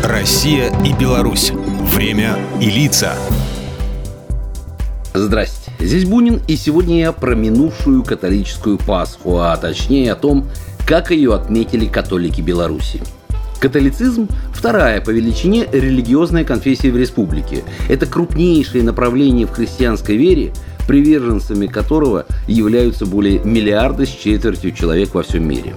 Россия и Беларусь. Время и лица. Здрасте, здесь Бунин, и сегодня я про минувшую католическую Пасху, а точнее о том, как ее отметили католики Беларуси. Католицизм – вторая по величине религиозная конфессия в республике. Это крупнейшее направление в христианской вере, приверженцами которого являются более миллиарда с четвертью человек во всем мире.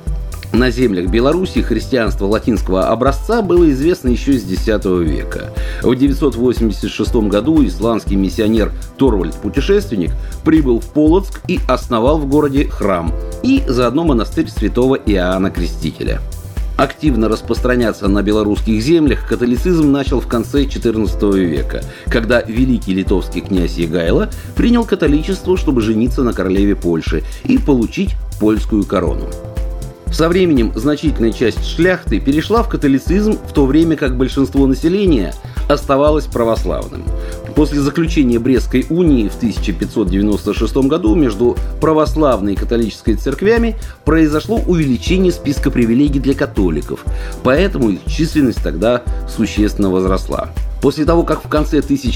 На землях Беларуси христианство латинского образца было известно еще с X века. В 986 году исландский миссионер Торвальд Путешественник прибыл в Полоцк и основал в городе храм и заодно монастырь святого Иоанна Крестителя. Активно распространяться на белорусских землях католицизм начал в конце XIV века, когда великий литовский князь Егайло принял католичество, чтобы жениться на королеве Польши и получить польскую корону. Со временем значительная часть шляхты перешла в католицизм, в то время как большинство населения оставалось православным. После заключения Брестской унии в 1596 году между православной и католической церквями произошло увеличение списка привилегий для католиков, поэтому их численность тогда существенно возросла. После того, как в конце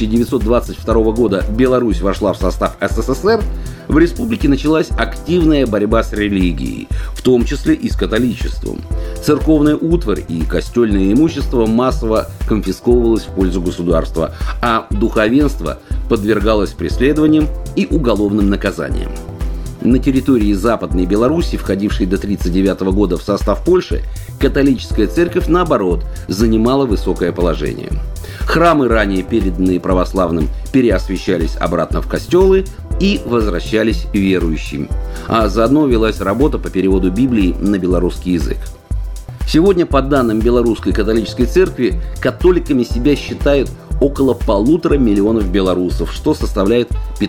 1922 года Беларусь вошла в состав СССР, в республике началась активная борьба с религией, в том числе и с католичеством. Церковная утварь и костельное имущество массово конфисковывалось в пользу государства, а духовенство подвергалось преследованиям и уголовным наказаниям. На территории Западной Беларуси, входившей до 1939 года в состав Польши, католическая церковь, наоборот, занимала высокое положение. Храмы, ранее переданные православным, переосвящались обратно в костелы и возвращались верующим. А заодно велась работа по переводу Библии на белорусский язык. Сегодня, по данным Белорусской католической церкви, католиками себя считают около 1,5 миллиона белорусов, что составляет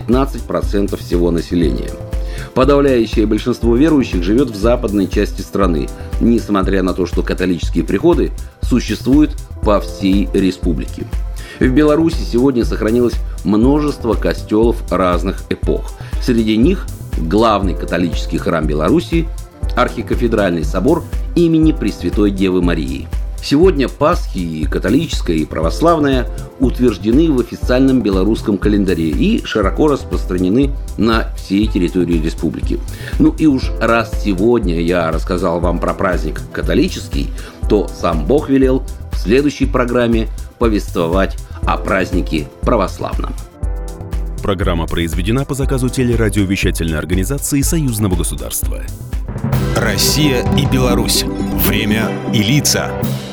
15% всего населения. Подавляющее большинство верующих живет в западной части страны, несмотря на то, что католические приходы существуют по всей республике. В Беларуси сегодня сохранилось множество костелов разных эпох. Среди них главный католический храм Беларуси – архикафедральный собор имени Пресвятой Девы Марии. Сегодня Пасхи и католическая, и православная утверждены в официальном белорусском календаре и широко распространены на всей территории республики. Ну и уж раз сегодня я рассказал вам про праздник католический, то сам Бог велел в следующей программе повествовать о празднике православном. Программа произведена по заказу телерадиовещательной организации Союзного государства. Россия и Беларусь. Время и лица.